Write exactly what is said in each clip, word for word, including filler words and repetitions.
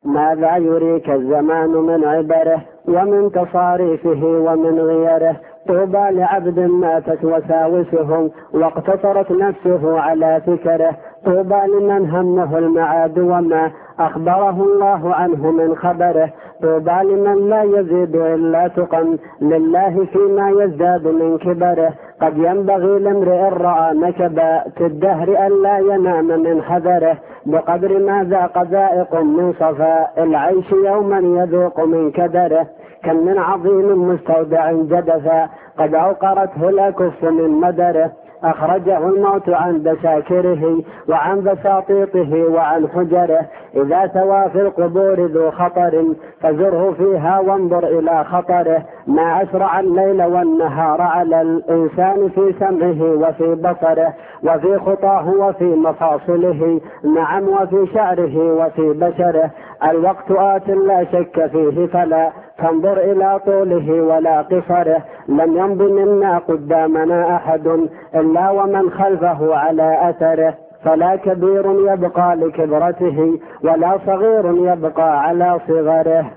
ماذا يريك الزمان من عبره ومن تصاريفه ومن غيره. طوبى لعبد ماتت وساوسه واقتصرت نفسه على فكره. طوبى لمن همه المعاد وما أخبره الله عنه من خبره. طوبى لمن لا يزيد إلا تقا لله فيما يزداد من كبره. قد ينبغي لامرئ رأى نكبا في الدهر ألا ينام من حذره. بقدر ما ذاق ذائق من صفاء العيش يوما يذوق من كدره. كم من عظيم مستودع جدفا قد أوقرته الأكف من مدره. أخرجه الموت عن بساكره وعن بساطيطه وعن حجره. إذا ثوى في القبور ذو خطر فزره فيها وانظر إلى خطره. ما أسرع الليل والنهار على الإنسان في سمعه وفي بصره وفي خطاه وفي مفاصله، نعم وفي شعره وفي بشره. الوقت آت لا شك فيه فلا فانظر إلى طوله ولا قصره. لم يمض منا قدامنا أحد إلا ومن خلفه على أثره. فلا كبير يبقى لكبرته ولا صغير يبقى على صغره.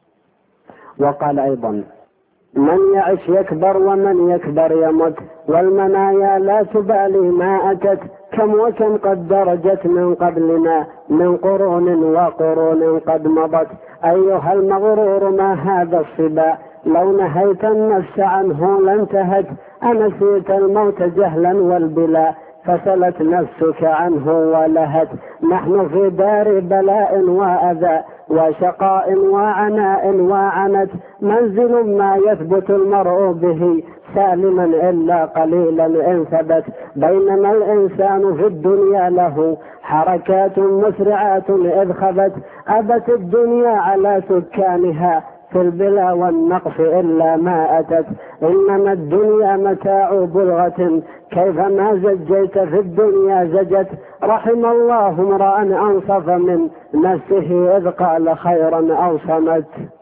وقال أيضا: من يعش يكبر ومن يكبر يمت والمنايا لا تبالي ما أتت. كم وكم قد درجت من قبلنا من قرون وقرون قد مضت. أيها المغرور ما هذا الصبا لو نهيت النفس عنه لانتهت. أنسيت الموت جهلا والبلا فسلت نفسك عنه ولهت. نحن في دار بلاء وأذى وشقاء وعناء وعنت. منزل ما يثبت المرء به سالما إلا قليلا إن ثبت. بينما الإنسان في الدنيا له حركات مسرعات إذ خبت. أبت الدنيا على سكانها في البلا والنقص إلا ما أتت. إنما الدنيا متاع بلغة كيفما زجيت في الدنيا زجت. رحم الله امرأ أنصف من نفسه إذ قال خيرا أو صمت.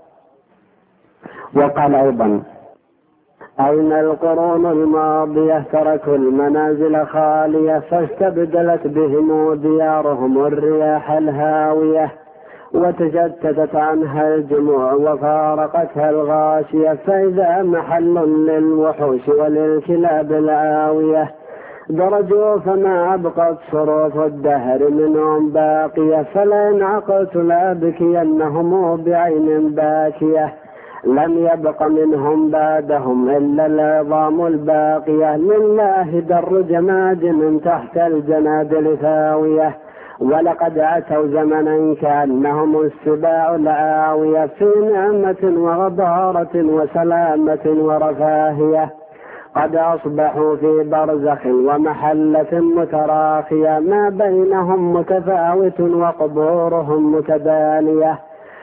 وقال أيضا: أين القرون الماضية تركوا المنازل خالية فاستبدلت بهم ديارهم الرياح الهاوية وتشتتت عنها الجموع وفارقتها الغاشية. فإذا محل للوحوش وللكلاب العاوية درجوا فما أبقت صروف الدهر منهم باقية. فلئن عقلت لأبكينهم بعين باكية. لم يبق منهم بعدهم إلا العظام الباقية. لله در جماد من تحت الجنادل ثاوية. ولقد أتوا زمنا كأنهم السباع العاوية في نعمة وغضارة وسلامة ورفاهية. قد أصبحوا في برزخ ومحلة متراخية ما بينهم متفاوت وقبورهم متدانية.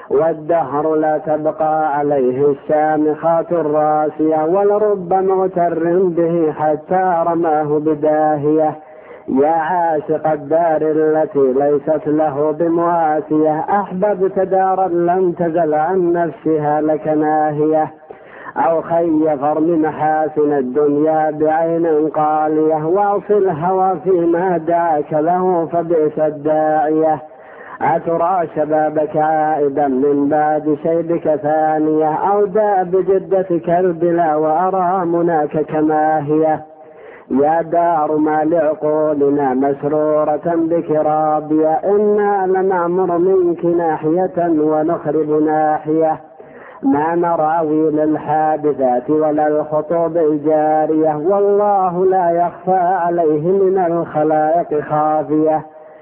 والدهر لا تبقى عليه الشامخات الراسية ولرب مغتر به حتى رماه بداهية. يا عاشق الدار التي ليست له بمواسية أحببت دارا لم تزل عن نفسها لك ناهية. أو خي فرم محاسن الدنيا بعين قالية واصل الهوى فيما دعاك له فبئس الداعية. أترى شبابك عائدا من بعد شيبك ثانية أو داء بجدتك البلا وأرى مناك كما هي. يا دار ما لعقولنا مسرورة بك راضية إنا لنعمر منك ناحية ونخرب ناحية. ما نراوي للحادثات ولا الخطوب الجارية والله لا يخفى عليه من الخلائق خافية.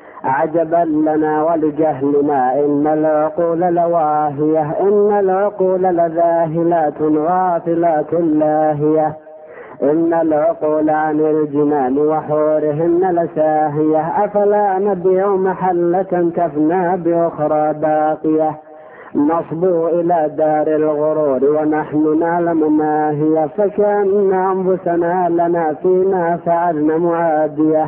عجبا لنا ولجهلنا إن العقول لواهية إن العقول لذاهلات غافلات لاهية. إن العقول عن الجنان وحورهن لساهية. أفلا نبيع محلة تفنى بأخرى باقية. نصبو إلى دار الغرور ونحن نعلم ما هي فكأن أنفسنا لنا فيما فعلنا معادية.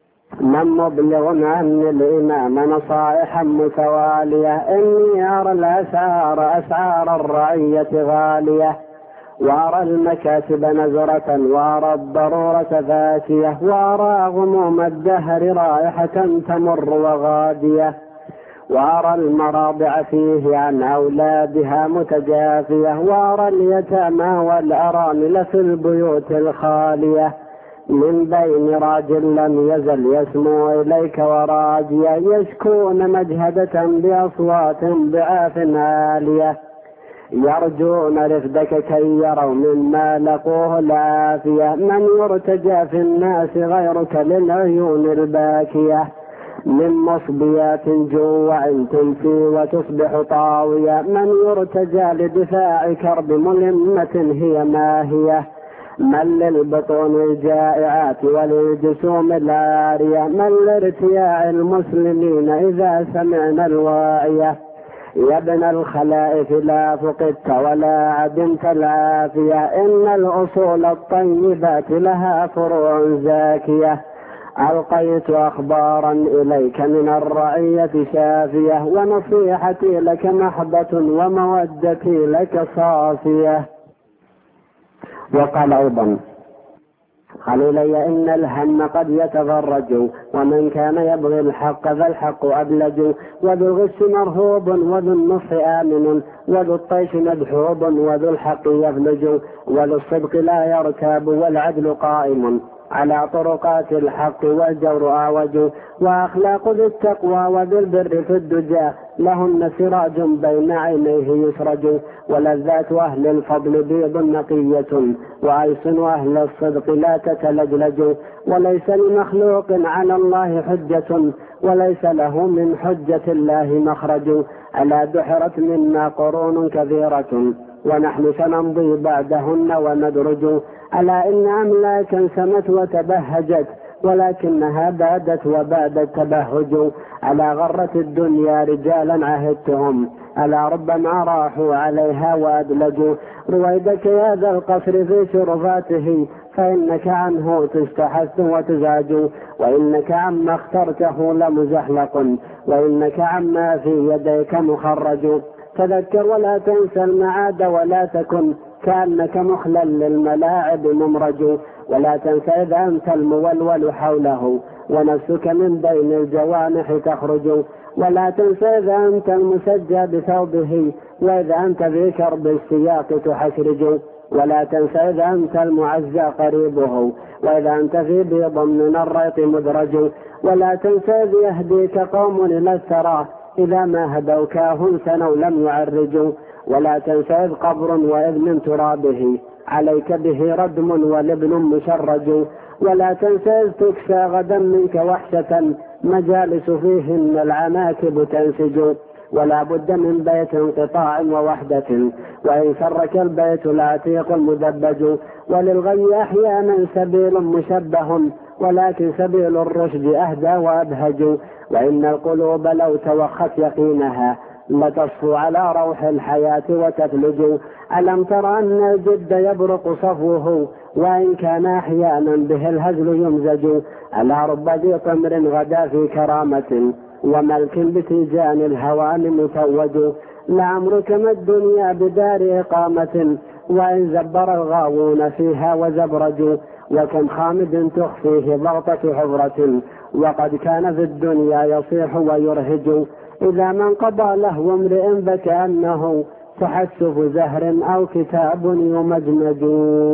من مبلغ عني الإمام نصائحا متوالية إني أرى الأسعار أسعار الرعية غالية وأرى المكاسب نزرة وأرى الضرورة فاتية وأرى غموم الدهر رائحة تمر وغادية. وأرى المراضع فيه عن أولادها متجافية، وأرى اليتامى والأرامل في البيوت الخالية، من بين راجل لم يزل يسمو إليك وراجيا، يشكون مجهدة بأصوات ضعاف عالية، يرجون رفدك كي يروا مما لقوه العافية، من يرتجى في الناس غيرك للعيون الباكية، من مصبيات جوع تمسي وتصبح طاوية، من يرتجى لدفاع كرب ملمة هي ماهية، من للبطون الجائعات وللجسوم العارية، من لارتياع المسلمين إذا سمعنا الواعية، يا ابن الخلائف لا فقدت ولا عدمت العافية، إن الأصول الطيبات لها فروع زاكية، ألقيت أخبارا إليك من الرعية شافية، ونصيحتي لك محبة ومودتي لك صافية. وقال أيضا: خليلي إن الهم قد يتفرج، ومن كان يبغي الحق فالحق أبلج، وذو الغش مرهوب وذو النصح آمن، وذو الطيش مدحوب وذو الحق يفلج، وذو الصدق لا يركاب والعدل قائم على طرقات الحق، والجور آوج، وأخلاق ذي التقوى وذي البر في الدجى، لهن سراج بين عينيه يسرج، ولذات أهل الفضل بيض نقية، وأيسن أهل الصدق لا تتلجلج، وليس لمخلوق على الله حجة، وليس له من حجة الله مخرج، ألا دحرت منا قرون كثيرة، ونحن سنمضي بعدهن وندرج، ألا إن أملاكا سمت وتبهجت، ولكنها بادت وبادت تبهج، ألا غرت الدنيا رجالا عهدتهم، ألا ربما راحوا عليها وأدلجوا، رويدك يا ذا القصر في شرفاته، فإنك عنه تستحث وتزاج، وإنك عما اخترته لمزحلق، وإنك عما في يديك مخرج، تذكر ولا تنسى المعاد، ولا تكن كأنك مخلل للملاعب ممرج، ولا تنسى إذا أنت المولول حوله، ونفسك من بين الجوانح تخرج، ولا تنسى إذا أنت المسجى بثوبه، وإذا أنت في كرب السياق تحشرج، ولا تنسى إذا أنت المعزى قريبه، وإذا أنت في بيض من الريط مدرج، ولا تنسى إذ يهديك قوم إلى الثرى، إذا ما هدوكاه سنوا لم يعرجوا، ولا تنسى إذ قبر وإذ من ترابه عليك به ردم ولبن مشرج، ولا تنسى إذ تكسى غدا منك وحشة، مجالس فيهن العناكب تنسج، ولا بد من بيت انقطاع ووحدة، وإن سرك البيت العتيق المدبج، وللغي أحيانا سبيل مشبه، ولكن سبيل الرشد أهدى وأبهج، وإن القلوب لو توخت يقينها لتصفو على روح الحياة وتثلج، ألم تر أن الجد يبرق صفوه، وإن كان أحيانا به الهزل يمزج، ألا رب ذي طمر غدا في كرامة، وملك بتيجان الهوان متوج، لعمرك ما الدنيا بدار إقامة، وإن زبر الغاوون فيها وزبرجوا، وكم خامد تخفيه ضغطة حضرة، وقد كان في الدنيا يصيح ويرهج، إذا ما انقضى لهو امرئ فكأنه تحسف زهر أو كتاب يمجمج.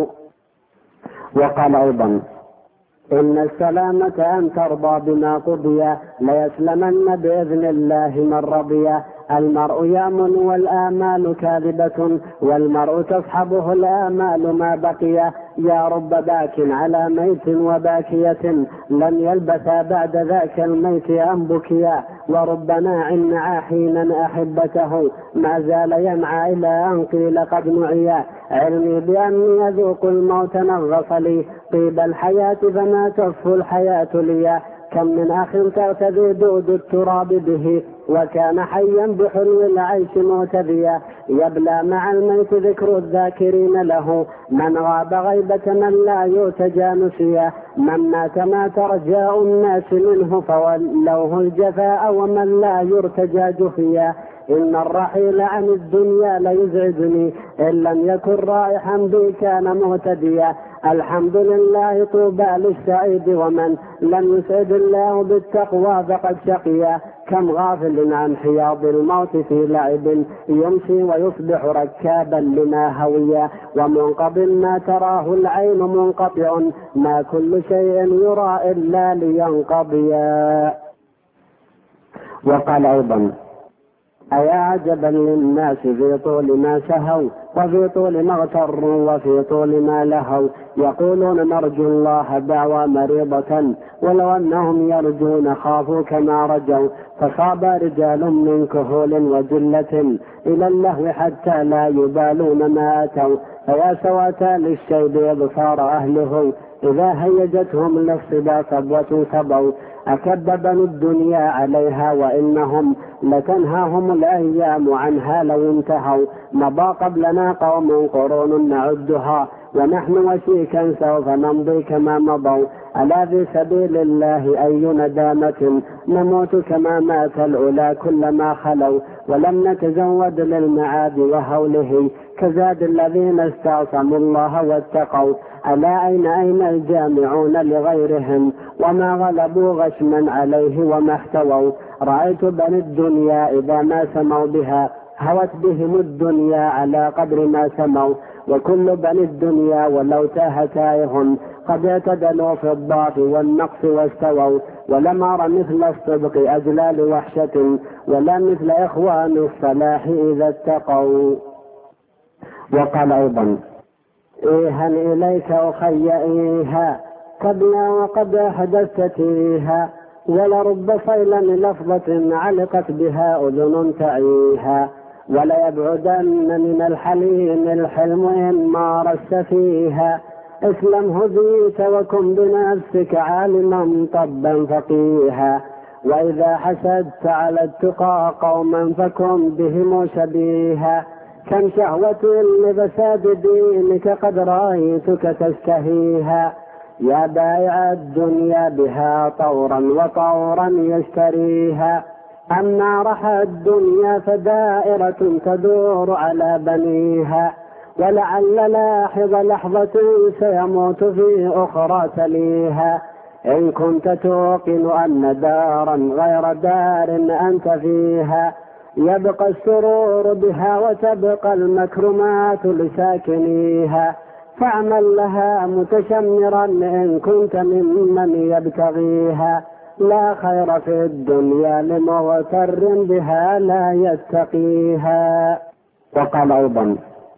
وقال أيضا: إن السلامة أن ترضى بما قضي، ليسلمن بإذن الله من رضي، المرء يأمن والآمال كاذبة، والمرء تصحبه الآمال ما بقي، يا رب باك على ميت وباكية، لم يلبثا بعد ذاك الميت أن بكيا، ورب ناع نعى حينا أحبته، ما زال ينعى إلى أن قيل قد نعيا، علمي بأني يذوق الموت نغص لي، طيب الحياة فما تصفو الحياة لي، كم من أخ ترتدي دود التراب به، وكان حيا بحلو العيش معتديا، يبلى مع الميت ذكر الذاكرين له، من غاب غيبة من لا يرتجى نسيا، من مات مات رجاء الناس منه، فولوه الجفاء ومن لا يرتجى جفيا، إن الرحيل عن الدنيا ليزعجني، إن لم يكن رائحا بي كان مهتديا. الحمد لله طوبى للسعيد، ومن لم يسعد الله بالتقوى فقد شقيا. كم غافل عن حياض الموت في لعب، يمشي ويصبح ركابا لما هويا. ومنقض ما تراه العين منقطع، ما كل شيء يرى إلا لينقضيا. وقال أيضا: أيا عجبا للناس في طول ما سهوا، وفي طول ما اغتروا، وفي طول ما لهوا. يقولون نرجو الله دعوى مريضة، ولو أنهم يرجون خافوا كما رجوا. فصاب رجال من كهول وجلة إلى اللهو حتى لا يبالون ما أتوا. فيا سواتا للشيب أبصار أهله، إذا هيجتهم للصبا صبوة صبوا. أكب بنو الدنيا عليها، وإنهم لتنهاهم الأيام عنها لو انتهوا. مضى قبلنا قوم قرون نعدها، ونحن وشيكا سوف نمضي كما مضوا. ألا في سبيل الله أي ندامة، نموت كما مات الأولى كلما خلوا. ولم نتزود للمعاد وهوله، كزاد الذين استعصموا الله واتقوا. ألا أين أين الجامعون لغيرهم، وما غلبوا غشما عليه وما احتووا. رأيت بني الدنيا إذا ما سموا بها، هوت بهم الدنيا على قدر ما سموا. وكل بني الدنيا ولو تاه تائه، قد اعتدلوا في الضعف والنقص واستووا. ولم أر مثل الصدق أجلال وحشة، ولا مثل إخوان الصلاح إذا اتقوا. وقال أيضا: إيها إليك أخي إيها، قبلا وقد أحدثت تيها. ولرب صيلا لفظة علقت بها أذن تعيها، وليبعدن من الحليم الحلم إن مارست فيها. اسلم هديت وكن بنفسك عالما طبا فقيها، وإذا حسدت على التقى قوما فكن بهم شبيها. كم شهوة لفساد دينك قد رأيتك تشتهيها، يا بائع الدنيا بها طورا وطورا يشتريها. أما رحى الدنيا فدائرة تدور على بنيها، ولعل لاحظ لحظة سيموت في أخرى تليها. إن كنت توقن أن دارا غير دار أنت فيها، يبقى السرور بها وتبقى المكرمات لساكنيها. فاعمل لها متشمرا إن كنت ممن يبتغيها، لا خير في الدنيا لمغتر بها لا يتقيها. وقال أيضا: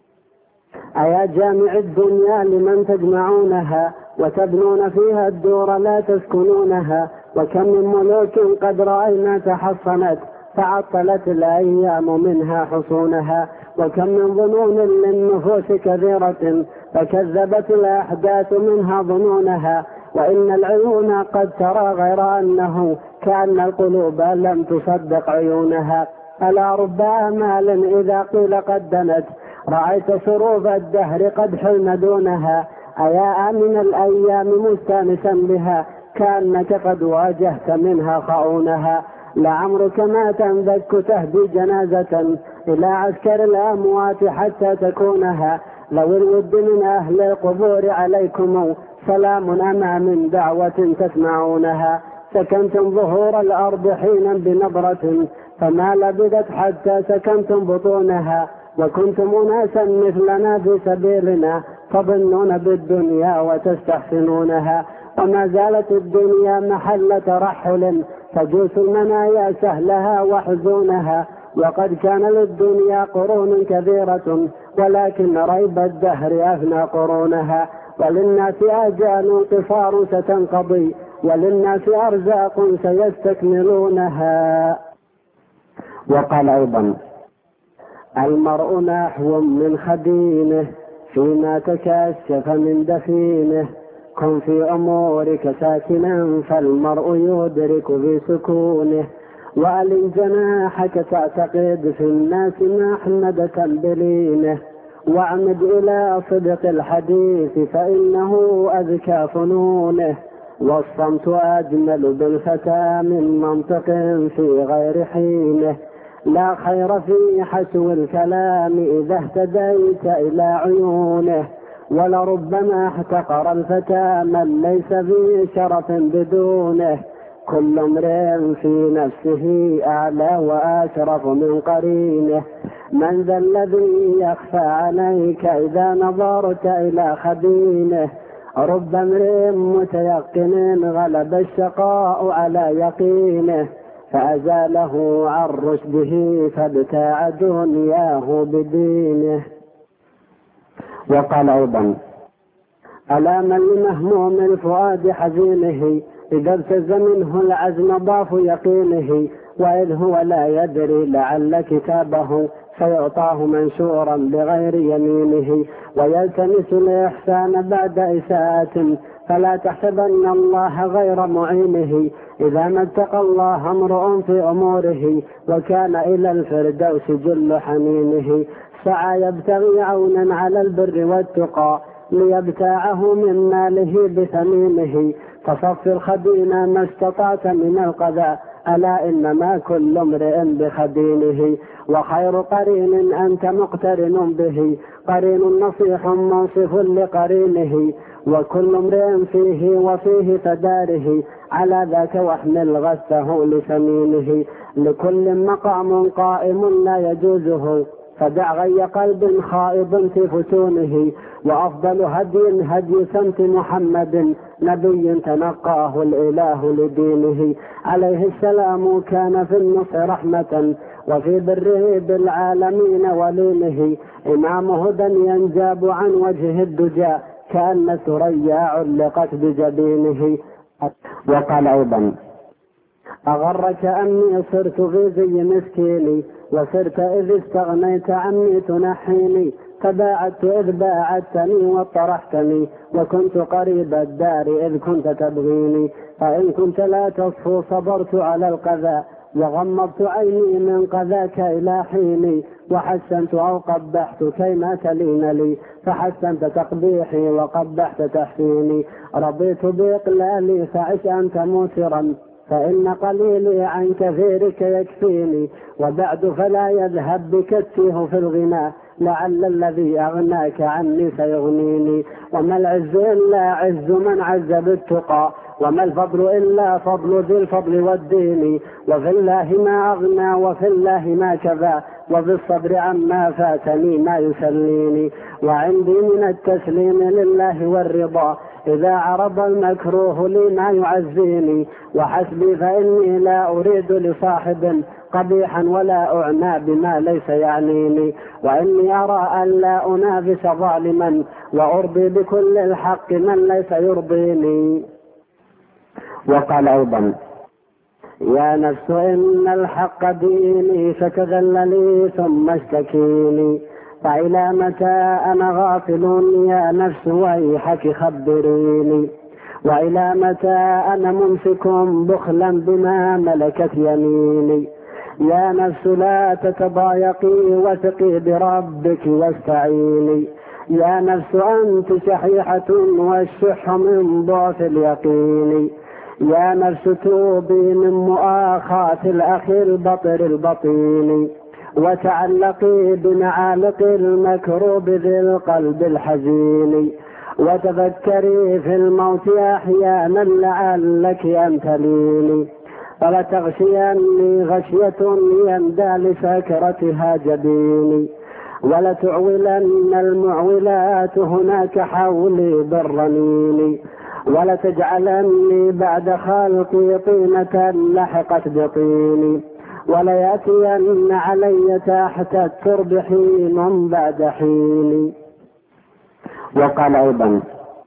أيا جامع الدنيا لمن تجمعونها، وتبنون فيها الدور لا تسكنونها. وكم من ملوك قد رأينا تحصنت، فعطلت الأيام منها حصونها. وكم من ظنون للنفوس كثيرة، فكذبت الأحداث منها ظنونها. وإن العيون قد ترى غير أنه كأن القلوب لم تصدق عيونها. ألا رب آمال إذا قيل قد دنت، رأيت شروف الدهر قد حلم دونها. أيا من الأيام مستانسا بها، كأنك قد واجهت منها خؤونها. لعمرك ما تنذك تهدي جنازة إلى عسكر الأموات حتى تكونها. لو الود من أهل القبور عليكم سلام أما من دعوة تسمعونها. سكنتم ظهور الأرض حينا بنظرة، فما لبثت حتى سكنتم بطونها. وكنتم أناسا مثلنا في سبيلنا، تظنون بالدنيا وتستحسنونها. وما زالت الدنيا محل ترحل، تجوس المنايا سهلها وحزونها. وقد كان للدنيا قرون كثيرة، ولكن ريب الدهر أفنى قرونها. وللناس آجال قصار ستنقضي، وللناس أرزاق سيستكملونها. وقال أيضا: المرء نحو من خدينه، فيما تكشف من دفينه. كن في أمورك ساكنا، فالمرء يدرك في سكونه. وألن جناحك تعتقد في الناس محمدة بلينه. واعمد إلى صدق الحديث، فإنه أذكى فنونه. والصمت أجمل بالفتى من منطق في غير حينه. لا خير في حسو الكلام إذا اهتديت إلى عيونه، ولربما احتقر الفتى من ليس في شرف بدونه. كل امرئ في نفسه أعلى وأشرف من قرينه، من ذا الذي يخفى عليك إذا نظرت إلى خبينه. رب امرئ متيقن غلب الشقاء على يقينه، فأزاله عن رشده فابتاع دنياه بدينه. وقال أيضا: ألا من لمهموم الفؤاد حزينه إذا ابتز منه العزم ضعف يقينه، وإذ هو لا يدري لعل كتابه فيعطاه منشورا بغير يمينه، ويلتمس الإحسان بعد إساءة فلا تحسبن الله غير معينه. إذا ما اتقى الله امرؤ في أموره وكان إلى الفردوس جل حنينه، سعى يبتغي عونا على البر والتقى ليبتاعه من ماله بثمينه. فصف الخدين ما استطعت من القذى، ألا إنما كل امرئ بخدينه. وخير قرين أنت مقترن به، قرين نصيح منصف لقرينه. وكل امرئ فيه وفيه فداره، على ذاك واحمل غثه لسمينه. لكل مقام قائم لا يجوزه، فدع غي قلب خائض في فتونه. وأفضل هدي هدي سمت محمد، نبي تنقاه الإله لدينه. عليه السلام كان في النصح رحمة، وفي بره بالعالمين ولينه. إمام هدى ينجاب عن وجه الدجى، كأن ثريا علقت بجبينه. وقال أيضا: أغرك أني صرت في زي مسكيني، وصرت إذ استغنيت عني تنحيني. تباعدت إذ باعدتني وطرحتني، وكنت قريب الدار إذ كنت تبغيني. فإن كنت لا تصفو صبرت على القذى، وغمضت عيني من قذاك إلى حيني. وحسنت أو قبحت كيما تلين لي، فحسنت تقبيحي وقبحت تحسيني. رضيت بإقلالي فعش أنت موسرا، فإن قليلي عن كثيرك يكفيني. وبعد فلا يذهب بك التيه في الغنى، لعل الذي أغناك عني سيغنيني. وما العز إلا عز من عز بالتقى، وما الفضل إلا فضل ذي الفضل والدين. وفي الله ما أغنى وفي الله ما كفى، وفي الصبر عما فاتني ما يسليني. وعندي من التسليم لله والرضا، إذا عرض المكروه لي ما يعزيني. وحسبي فإني لا أريد لصاحب قبيحا ولا أعنى بما ليس يعنيني. وإني أرى أن لا أنافس ظالما، وأرضي بكل الحق من ليس يرضيني. وقال أيضا: يا نفس إن الحق ديني، فتذللي ثم اشتكيني. فإلى متى أنا غافل يا نفس ويحك خبريني. وإلى متى أنا ممسك بخلا بما ملكت يميني. يا نفس لا تتضايقي وثقي بربك واستعيني. يا نفس أنت شحيحة والشح من ضعف اليقين. يا نفس توبي من مؤاخاة الأخ البطر البطين، وتعلقي بمعالق المكروب ذي القلب الحزين. وتفكري في الموت أحيانا لعلك أن تليني. فلا تغشيني غشية يندى لسكرتها جبيني، ولا تعولن المعولات هناك حولي بالرنين. ولا تجعلني بعد خلقي طينة لحقت بطيني، ولا يأتين علي تحت الترب حين بعد حين. وقال أيضا: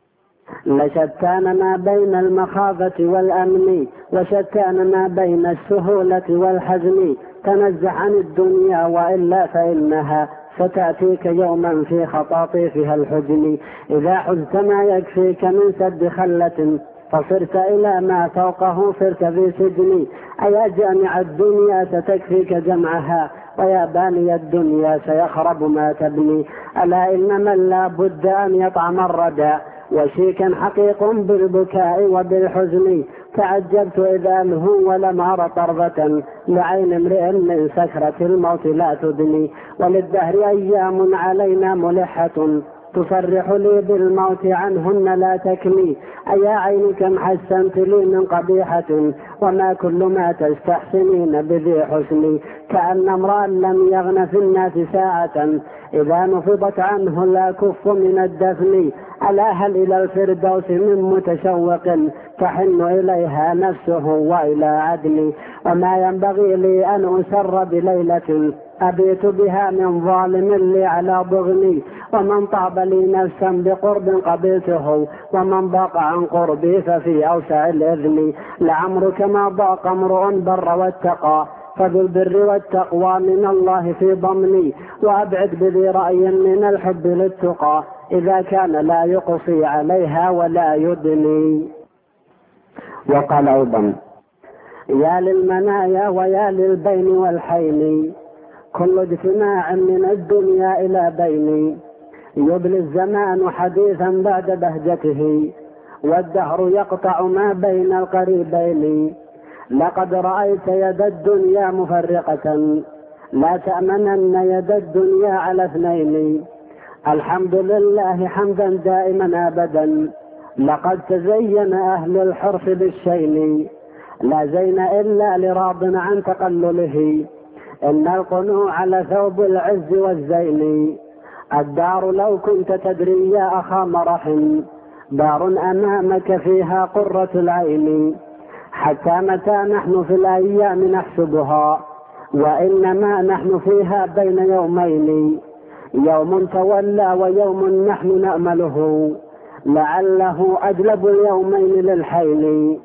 لشتان ما بين المخافة والأمن، وشتان ما بين السهولة والحزن. تنزه عن الدنيا وإلا فإنها ستأتيك يوما في خطاطيفها الحزن. إذا حزت ما يكفيك من سد خلة، فصرت إلى ما فوقه صرت في سجن. أيا جامع الدنيا ستكفيك جمعها، ويا باني الدنيا سيخرب ما تبني. ألا إن من لا بد أن يطعم الردى، وشيكا حقيق بالبكاء وبالحزن، تعجبت إذا أنهو ولم أر طرفة لعين امرئ من سكرة الموت لا تدني. وللدهر أيام علينا ملحة تصرح لي بالموت عنهن لا تكني. أيا عين كم حسنت لي من قبيحة وما كل ما تستحسنين بذي حسني. كأن امرأ لم يغن في الناس ساعة إذا نفضت عنه لا كف من الدفن. ألا هل إلى الفردوس من متشوق تحن إليها نفسه وإلى عدن. وما ينبغي لي أن أسر بليلة أبيت بها من ظالم لي على ضغني. ومن طاب لي نفسا بقرب قبلته ومن ضاق عن قربي ففي أوسع الإذن. لعمرك ما ضاق امرؤ بر واتقى فبالبر والتقوى من الله في ضمني. وأبعد بذي رأي من الحب للتقى إذا كان لا يقصي عليها ولا يدني. وقال أيضا يا للمنايا ويا للبين والحين كل اجتماع من الدنيا إلى بيني. يبلي الزمان حديثا بعد بهجته والدهر يقطع ما بين القريبين. لقد رأيت يد الدنيا مفرقة لا تأمنن يد الدنيا على اثنين. الحمد لله حمدا دائما أبدا لقد تزين أهل الحرص بالشين. لا زين إلا لراض عن تقلله إن القنوع لثوب العز والزين. الدار لو كنت تدري يا أخا مرح دار أمامك فيها قرة العين. حتى متى نحن في الأيام نحسبها وإنما نحن فيها بين يومين. يوم تولى ويوم نحن نأمله لعله أجلب اليومين للحين.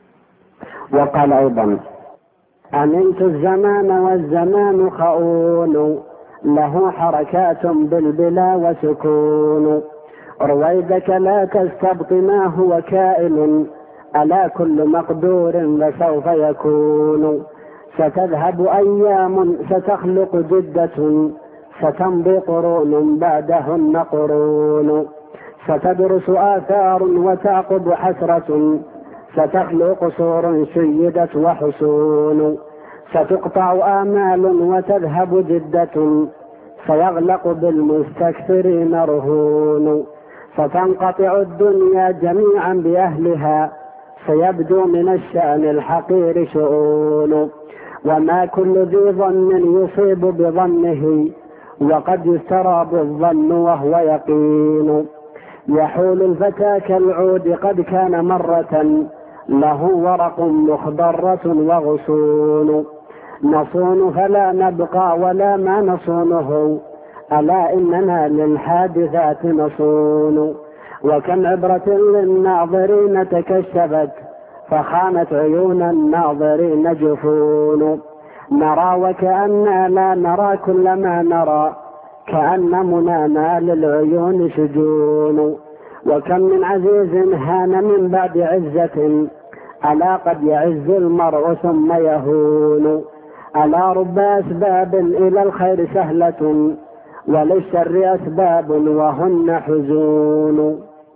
وقال أيضا أمنت الزمان والزمان خؤون له حركات بالبلا وسكون. رويدك لا تستبق ما هو كائن ألا كل مقدور فسوف يكون. ستذهب أيام ستخلق جدة ستمضي قرون بعدهن قرون. ستدرس آثار وتعقب حسرة ستخلق قصور شيدت وحسون. ستقطع آمال وتذهب جدة سيغلق بالمستكثرين رهون. ستنقطع الدنيا جميعا بأهلها سيبدو من الشأن الحقير شؤون. وما كل ذي ظن يصيب بظنه وقد يسترى بالظن وهو يقين. يحول الفتى كالعود قد كان مرة له ورق مخضرة وغصون. نصون فلا نبقى ولا ما نصونه ألا إننا للحادثات نصون. وكم عبرة للناظرين تكشفت فخانت عيون الناظرين جفون. نرى وكأننا لا نرى كل ما نرى كأن منانا للعيون سجون. وكم من عزيز هان من بعد عزة ألا قد يعز المرء ثم يهون. ألا رب أسباب إلى الخير سهلة وللشر أسباب وهن حزون.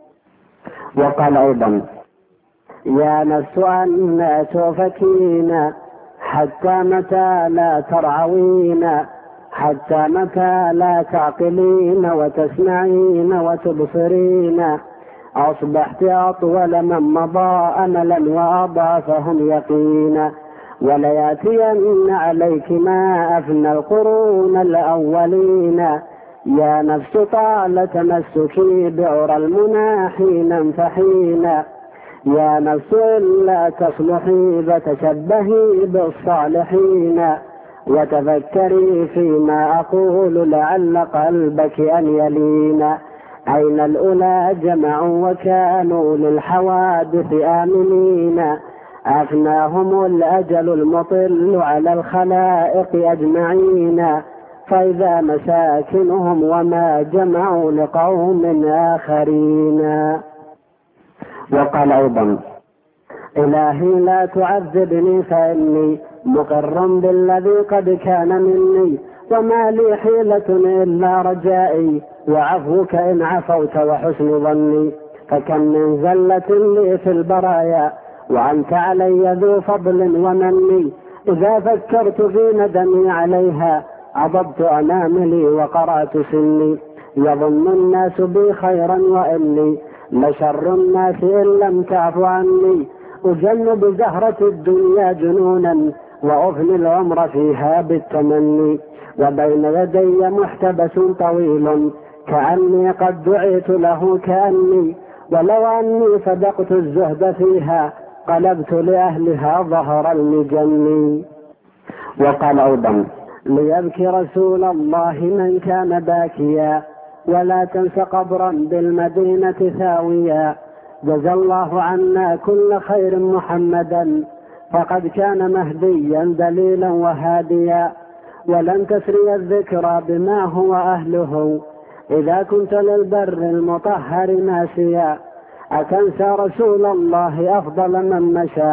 وقال أيضا يا نفس أن توفكين حتى متى لا ترعوين حتى متى لا تعقلين وتسمعين وتبصرين. أصبحت أطول من مضى أملا وأضعفهم يقينا. ولياتين عليك ما أفنى القرون الأولين. يا نفس طال تمسكي بعرى المنى حينا فحينا. يا نفس إلا تصلحي فتشبهي بالصالحين. وتفكري فيما أقول لعل قلبك أن يلين. أين الأولى جمعوا وكانوا للحوادث آمنين. أفناهم الأجل المطل على الخلائق أجمعين. فإذا مساكنهم وما جمعوا لقوم آخرين. وقال أيضا إلهي لا تعذبني فإني مقر بالذي قد كان مني. وما لي حيلة إلا رجائي وعفوك إن عفوت وحسن ظني. فكم من زلة لي في البرايا وأنت علي ذو فضل ومني، إذا فكرت في ندمي عليها عضبت أناملي وقرأت سني، يظن الناس بي خيرا وإني لشر الناس إن لم تعف عني، أجن بزهرة الدنيا جنونا وأفني العمر فيها بالتمني، وبين يدي محتبس طويل كأني قد دعيت له كأني، ولو أني صدقت الزهد فيها قلبت لأهلها ظهر المجن. وقال أيضا: ليبكي رسول الله من كان باكيا ولا تنس قبرا بالمدينة ثاويا، جزى الله عنا كل خير محمدا فقد كان مهديا دليلا وهاديا، ولن تسري الذكرى بما هو أهله إذا كنت للبر المطهر ناسيا، أتنسى رسول الله أفضل من مشى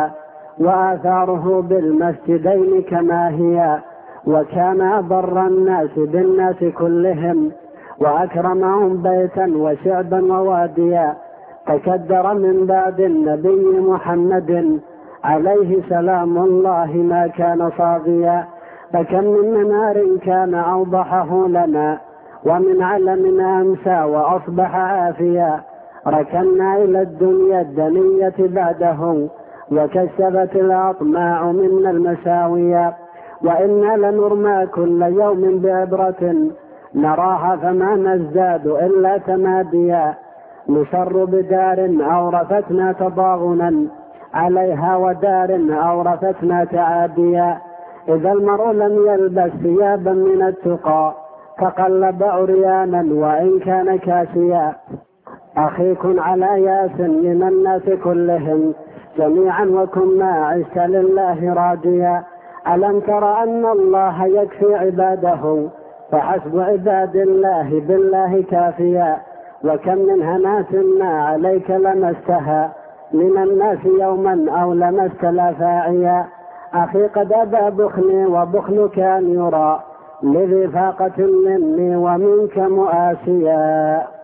وآثاره بالمسجدين كما هي، وكان أبر الناس بالناس كلهم وأكرمهم بيتا وشعبا وواديا، تكدر من بعد النبي محمد عليه سلام الله ما كان صاغيا، فكم من منار كان أوضحه لنا ومن علم أمسى وأصبح عافيا، ركنا إلى الدنيا الدنية بعده وكسبت الأطماع منا المساوية، وإنا لنرمى كل يوم بعبرة نراها فما نزداد إلا تماديا، نسر بدار أورثتنا تضاغنا عليها ودار أورثتنا تعاديا، إذا المرء لم يلبس ثيابا من التقى تقلب عريانا وإن كان كاسيا، أخي كن على ياس من الناس كلهم جميعا وكن ما عشت لله راجيا، ألم تر أن الله يكفي عباده فحسب عباد الله بالله كافيا، وكم من هنات ما عليك لمستها من الناس يوما أو لمست لا فاعيا، أخي قد أبى بخلي وبخلك أن يرى لذي فاقة مني ومنك مؤاسيا.